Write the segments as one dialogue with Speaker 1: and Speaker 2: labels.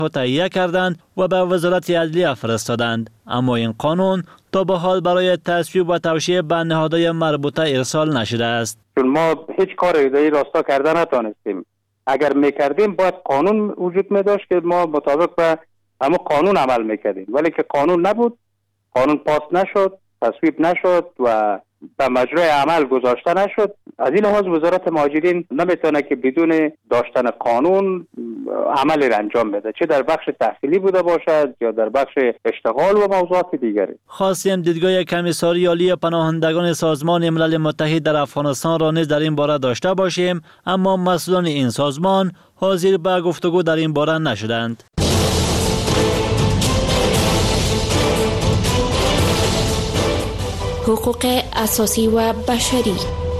Speaker 1: تهیه کردند و به وزارت عدلیه فرستادند، اما این قانون تا به حال برای تصویب و توشیح به نهادهای مربوطه ارسال نشده است.
Speaker 2: چون ما هیچ کاری در این راستا کرده نتانستیم. اگر میکردیم باید قانون وجود میداشت که ما مطابق به همون قانون عمل میکردیم، ولی که قانون نبود، قانون پاس نشد، تصویب نشد و به مجرای عمل گذاشته نشد. از این لحاظ وزارت مهاجرین نمیتونه که بدون داشتن قانون عملی را انجام بده، چه در بخش تحصیلی بوده باشد یا در بخش اشتغال و موضوعات دیگری.
Speaker 1: خواستیم دیدگاه کمیساری عالی پناهندگان سازمان ملل متحد در افغانستان را نیز در این باره داشته باشیم، اما مسئولان این سازمان حاضر به گفتگو در این باره نشدند.
Speaker 3: حقوق اساسی و بشری.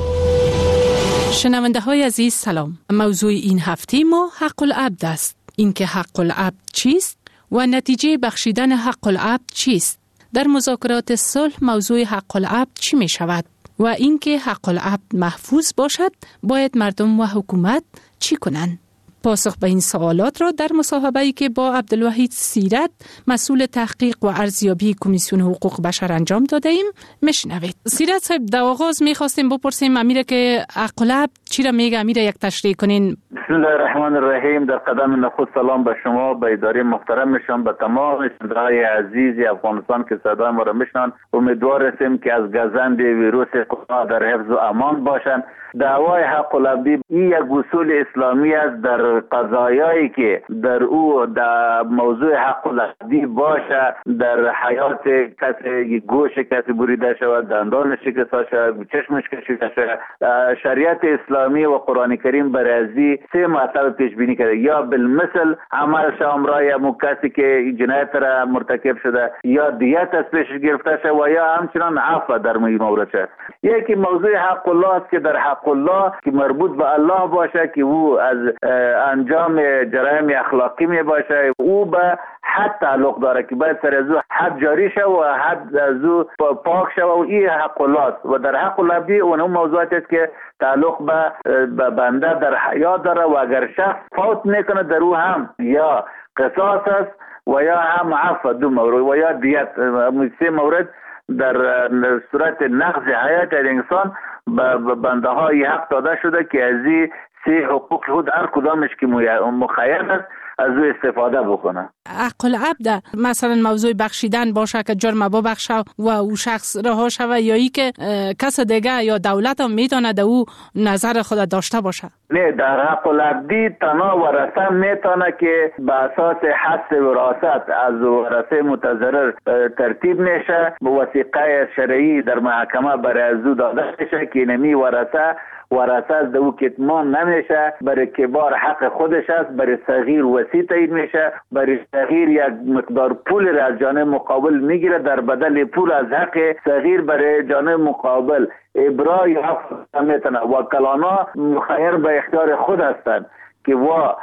Speaker 4: شنونده های عزیز سلام. موضوع این هفته ما حق العبد است. اینکه حق العبد چیست و نتیجه بخشیدن حق العبد چیست؟ در مذاکرات صلح موضوع حق العبد چی می شود؟ و اینکه حق العبد محفوظ باشد باید مردم و حکومت چی کنند؟ پاسخ به این سوالات را در مصاحبه‌ای که با عبدالوحید سیرت مسئول تحقیق و ارزیابی کمیسیون حقوق بشر انجام داده ایم میشنوید. سیرت صاحب، در آغاز میخواستیم بپرسیم امیر که حق العبد چی را میگه، امیر یک تشریح کنین.
Speaker 5: بسم الله الرحمن الرحیم. در قدم نخود سلام به شما، به اداره محترمشان، به تمام شنوندگان عزیز افغانستان که صدای ما را میشنوند. امیدوار هستیم که از گزند ویروس کرونا در حفظ و امان باشند. دعوای حق العبدی این یک اصول اسلامی است در قضایایی که در او در موضوع حق العبدی باشه، در حیات کسی گوش کسی بریده شود، دندانش شکسته شود، چشمش کشیده شود، شریعت اسلامی و قرآن کریم برای سه مرتبه پیش بینی کرده: یا بالمثل عمل شامرای مو کسی که جنایت را مرتکب شده، یا دیت از پیش گرفته شده و یا همچنان عفو در این مورد شد. یکی موضوع حق الله است که در حق الله که مربوط به الله باشه، که او از انجام جرایم اخلاقی می باشه، او به حد تعلق داره که باید سر از او حد جاری شه و حد از او پاک شه و این حق الله است. و در حق العبدی اون موضوعات است که تعلق به بنده در حیات داره و اگر شخص فوت میکنه در او هم یا قصاص است و یا هم عفو، دو مورد، و یا دیت. سه مورد در صورت نقض حیات انسان به بنده های حق داده شده که از این سه حقوق خود هر کدامش که مخیر است از او استفاده بکنه.
Speaker 4: حق العبد مثلا موضوع بخشیدن باشه که جرم ببخشه و او شخص رها شوه، یا ای که کس دیگه یا دولت هم میتونه در او نظر خود داشته باشه؟
Speaker 5: نه، در حق العبدی تنها ورثه میتونه که به اساس حس وراثت از ورثه متضرر ترتیب میشه، به وثیقه شرعی در محکمه برای از او داده میشه که نمی ورثه از او کتمان نمیشه، برای کبار حق خودش است، برای صغیر وصی تعیین میشه، برای صغیر یک مقدار پول را از جانب مقابل میگیره، در بدل پول از حق صغیر برای جانب مقابل ابرای حق میتونه. وکلانا مخیر به اختیار خود هستند که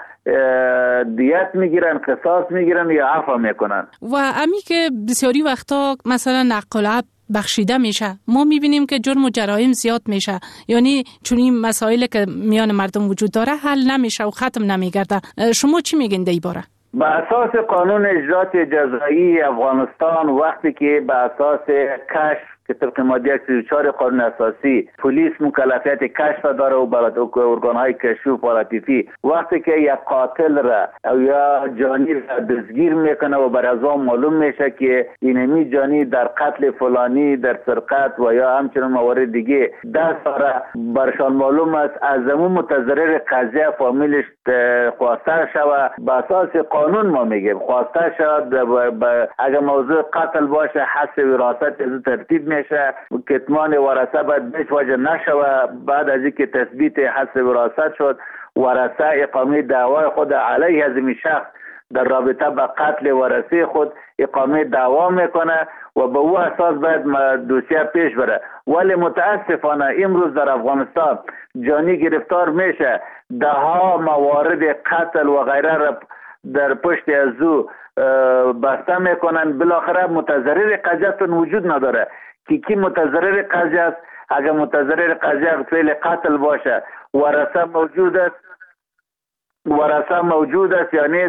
Speaker 5: دیت میگیرن، قصاص میگیرن یا عفو میکنن.
Speaker 4: و امی که بسیاری وقتا مثلا حق العبد بخشیده میشه، ما میبینیم که جرم و جرایم زیاد میشه، یعنی چون این مسائل که میان مردم وجود داره حل نمیشه و ختم نمیگرده. شما چی میگین در این باره؟
Speaker 5: به اساس قانون اجرات جزایی افغانستان، وقتی که به اساس کشف که طبق ماده 134 قانون اساسی پلیس مکلفیت کشف داره و ارگان‌های کشفی و پاراتیفی، وقتی که یک قاتل را یا جانی را دستگیر میکنه و بر از آن معلوم میشه که اینمی جانی در قتل فلانی، در سرقت و یا همچنین موارد دیگه دست داره، برشان معلوم است، از زمون متضرر قضیه فامیلش خواسته شود. به اساس قانون ما میگیم خواسته شود، اگر موضوع قتل باشه حس وراثت از ترتیب میشه، کتمان ورثه باید بیش وجه نشوه. بعد از اینکه تثبیت حس وراثت شد، ورثه اقامه دعوای خود علیه از این شخص در رابطه با قتل ورثه خود اقامه دعوا میکنه و به او اساس باید دوسیه پیش بره. ولی متاسفانه امروز در افغانستان جانی گرفتار میشه، ده ها موارد قتل و غیره را در پشت از او بسته میکنن، بالاخره متضرر قضیه وجود نداره که کی متضرر قضیه است. اگر متضرر قضیه فعل قتل باشه، ورثه موجود است یا نیست،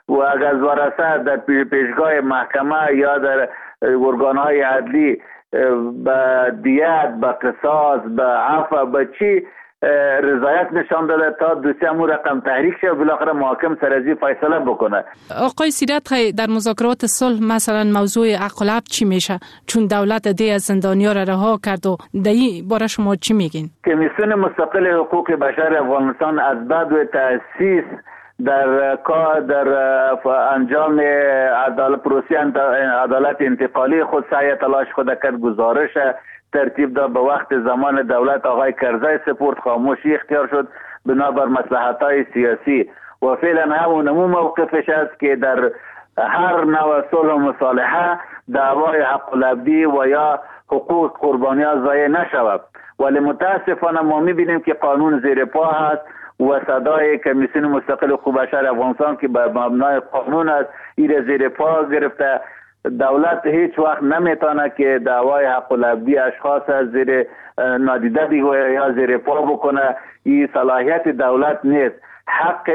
Speaker 5: و اگر ورثه در پیشگاه محکمه یا در ارگان‌های عدلی به دیت، به قصاص، به عفو، به چی رضایت نشان داده تا دوسیه مو رقم تحریک شه و بالاخره محاکم سر از فیصله بکنه.
Speaker 4: آقای سیرت خی در مذاکرات صلح مثلا موضوع عقل عبد چی میشه؟ چون دولت دی از زندانیا را رها کرد و دی باره شما چی میگین؟
Speaker 5: کمیسیون مستقل حقوق بشر افغانستان از بعد و تأسیس در انجام پروسه عدالت انتقالی خود سعی تلاش خود کرد، گزارش ترتیب داد. به وقت زمان دولت آقای کرزی سپورت، خاموشی اختیار شد بنابر مصلحت‌های سیاسی و فعلا همون موقفش است که در هر نوع صلح و مصالحه دعوای حق العبدی و یا حقوق قربانیان ضایع نشود. ولی متاسفانه ما می‌بینیم که قانون زیر پا هست و صدای کمیسیون مستقل حقوق بشر افغانستان که به مبنای قانون است این زیر پا گرفته. دولت هیچ وقت نمیتونه که دعوای حق العبدی اشخاص از زیر نادیده بگیره یا زیر پا بکنه. این صلاحیت دولت نیست. حق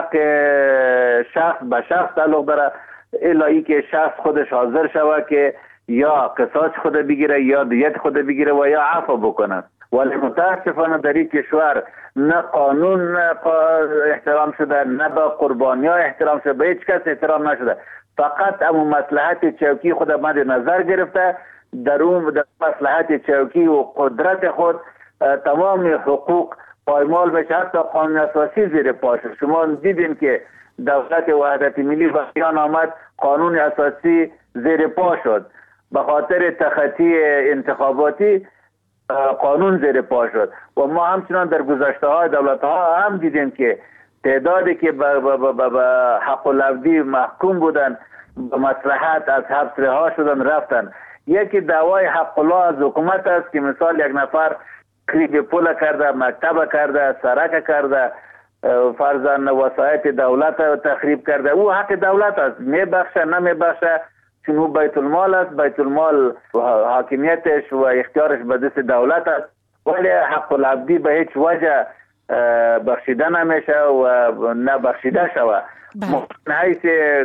Speaker 5: شخص به شخص تعلق داره، الهی که شخص خودش حاضر شود که یا قصاص خود بگیره یا دیت خود بگیره و یا عفو بکنه. ولی متاسفانه در این کشور نه قانون احترام شده، نه به قربانی‌ها احترام شده، به هیچ کس احترام نشده. فقط امو مصلحت چوکی خود مد نظر گرفته، در اون مصلحت چوکی و قدرت خود تمام حقوق پایمال بشه، حتی قانون اساسی زیر پا شد. شما دیدین که دولت وحدت ملی بیان آمد، قانون اساسی زیر پا شد به خاطر تخطی انتخاباتی، قانون زیر پا شد. و ما همچنان در گذشته های دولت ها هم دیدیم که تعدادی که به حق العبدی محکوم بودن به مصلحت از حبس رها شدن رفتن. یکی دعوای حق الله از حکومت است که مثال یک نفر خرید پول کرده، مکتب کرده، سرک کرده، فرضاً وسایط دولت تخریب کرده، او حق دولت است، میبخشه نمیبخشه چون او بیت المال است. بیت المال حاکمیتش و اختیارش به دست دولت است، ولی حق العبدی به هیچ وجه بخشیده نمیشه و نبخشیده شود. حیث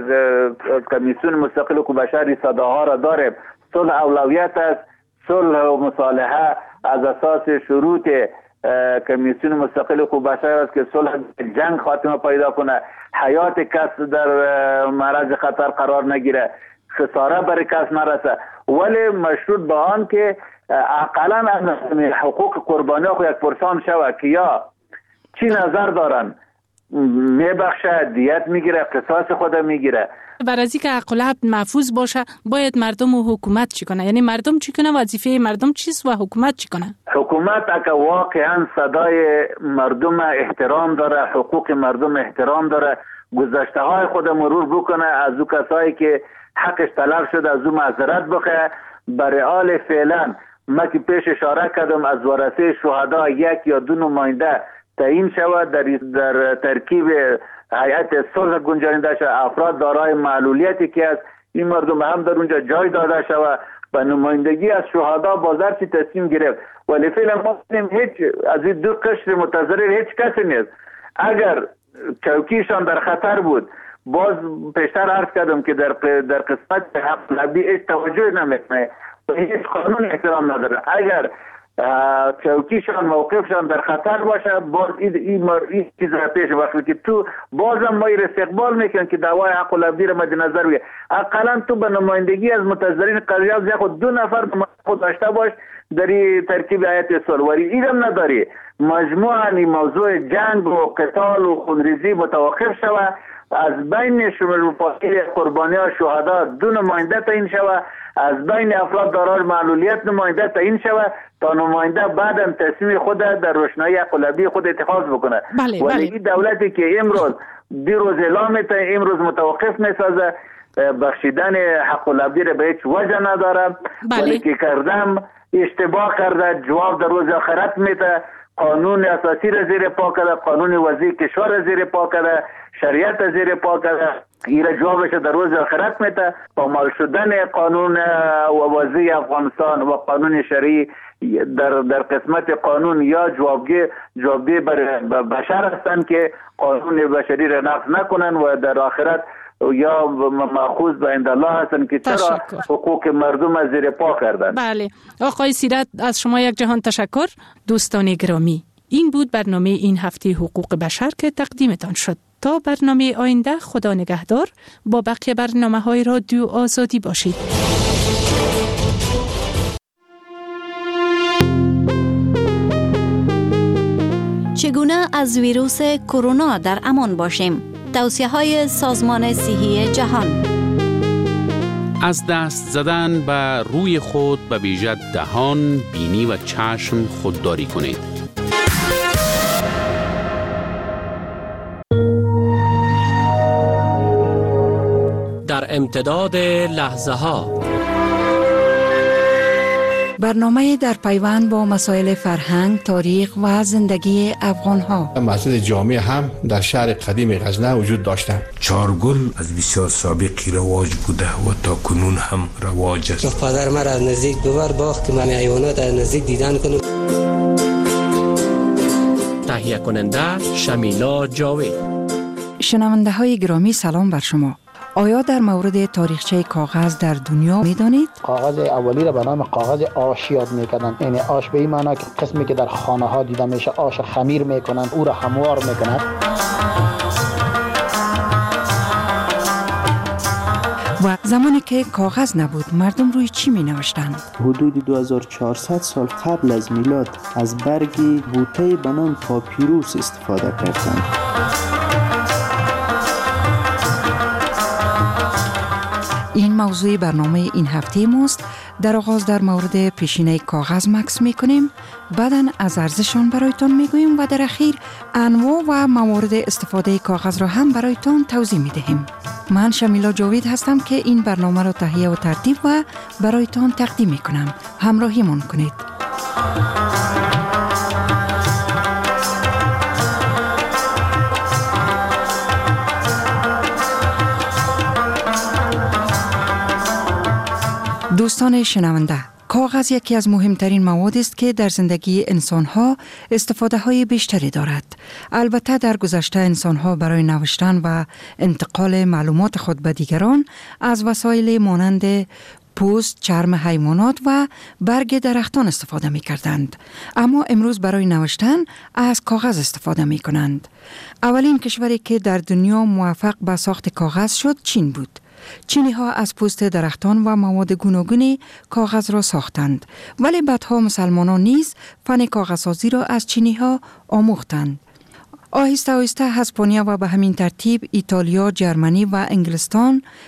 Speaker 5: کمیسیون مستقل حقوق بشر صداها را داریم. صلح اولویت است، صلح و مصالحه از اساس شروط کمیسیون مستقل حقوق بشر است که صلح جنگ خاتمه پیدا کنه، حیات کس در معرض خطر قرار نگیره، خساره بر کس نرسه، ولی مشروط به آن که اقلا از حقوق قربانی خود یک پرسان شود که یا چی نظر دارن، میبخشه، دیت میگیره، قصاص خود میگیره.
Speaker 4: برای از اینکه حق العبد محفوظ باشه باید مردم و حکومت چی کنه؟ یعنی مردم چی کنه، وظیفه مردم چیست و حکومت چی کنه؟
Speaker 5: حکومت اگه واقعا صدای مردم احترام داره، حقوق مردم احترام داره، گذشته های خود مرور بکنه، از او کسایی که حقش طلب شده از او معذرت بخواه. برای حال فعلا ما که پیش اشاره کردم از ورثه شهدا یک یا دو نماینده تعیین شود در ترکیب هیئت صلح گنجانیده شود، افراد دارای معلولیتی که از این مردم هم در اونجا جای داده شود و نمایندگی از شهدا بازار چی تصمیم گرفت. ولی فعلا ما هیچ از این دو قشر متضرر هیچ کسی نیست. اگر چوکیشان در خطر بود، باز پیشتر عرض کردم که در قسمت حق العبدی هیچ توجه نمیکنه و هیچ قانون احترام نداره. اگر چوکیشان موقفشان در خطر باشه، باز این چیز را پیش وقتی که تو بازم ما استقبال میکنن که دعوای حق العبدی را مد نظر بگیر. اقلا تو به نمایندگی از متضررین قضیه خود دو نفر خود داشته باش در ترکیب هیئت صلح، ولی اینم نداری. مجموعاً موضوع جنگ و قتال و خونریزی متوقف شود، از بین شمول قربانی ها شهدا دو نماینده تعیین شود، از بین افراد دارای معلولیت نماینده تعیین شود تا نماینده بعدم تصمیم خود در روشنایی حق العبدی خود اتخاذ بکنه. ولی این دولتی که امروز دیروز اعلام می‌کنه، امروز متوقف می‌سازه، بخشیدن حق العبدی را به هیچ وجه نداره. ولی که کردم اشتباه کرده، جواب در روز آخرت میده. قانون اساسی را زیر پا کرده، قانون وضعی کشور را زیر پا کرده، شریعت را زیر پا کرده. این جوابش در روز آخرت میده. پامال شدن قانون و وضعی افغانستان و قانون شرعی در قسمت قانون یا جوابگی بر بشر هستند که قانون بشری را نقض نکنن و در آخرت یا مأخوذ به عند الله هستند که چرا حقوق مردم از زیر پا کردند.
Speaker 4: بله آقای سیرت، از شما یک جهان تشکر. دوستان گرامی، این بود برنامه این هفته حقوق بشر که تقدیمتان شد. تا برنامه آینده، خدا نگهدار. با بقیه برنامه‌های رادیو آزادی باشید.
Speaker 6: چگونه از ویروس کرونا در امان باشیم؟ توصیه‌های سازمان صحی جهان.
Speaker 7: از دست زدن به روی خود به ویژه دهان، بینی و چشم خودداری کنید.
Speaker 8: در امتداد لحظه ها،
Speaker 9: برنامه در پیوند با مسائل فرهنگ، تاریخ و زندگی افغان‌ها.
Speaker 10: مسجد جامع هم در شهر قدیم غزنه وجود داشتند.
Speaker 11: چارگل از بسیار سابقی رواج بوده و تا کنون هم رواج است.
Speaker 12: پدر من از نزدیک ببر باخت که من حیوانات از نزدیک دیدن کنم.
Speaker 8: تهیه کننده شمیلا جاوید.
Speaker 9: شنونده های گرامی، سلام بر شما. آیا در مورد تاریخچه کاغذ در دنیا میدانید؟
Speaker 13: کاغذ اولی را به نام کاغذ آش یاد میکنند. یعنی آش به این معنی که قسمی که در خانه ها دیده میشه آش خمیر میکنند، او را هموار میکنند.
Speaker 9: و زمانی که کاغذ نبود، مردم روی چی می نوشتند؟
Speaker 14: حدود 2400 سال قبل از میلاد از برگی بوته به نام پاپیروس استفاده کردند.
Speaker 9: این موضوع برنامه این هفته ماست. در آغاز در مورد پیشینه کاغذ مکس میکنیم، بعداً از ارزششان برایتان میگوییم و در اخیر انواع و موارد استفاده کاغذ را هم برایتان توضیح میدهیم. من شمیلا جاوید هستم که این برنامه را تهیه و ترتیب و برایتان تقدیم میکنم. همراهیمان کنید. دوستان شنونده، کاغذ یکی از مهمترین مواد است که در زندگی انسان‌ها استفاده‌های بیشتری دارد. البته در گذشته انسان‌ها برای نوشتن و انتقال معلومات خود به دیگران از وسایل مانند پوست، چرم حیوانات و برگ درختان استفاده می‌کردند. اما امروز برای نوشتن از کاغذ استفاده می‌کنند. اولین کشوری که در دنیا موفق به ساخت کاغذ شد چین بود. چینی ها از پوست درختان و مواد گوناگونی کاغذ را ساختند، ولی بعدها مسلمانان نیز فن کاغذسازی را از چینی ها آموختند. آهسته آهسته اسپانیا و به همین ترتیب ایتالیا، جرمنی و انگلستان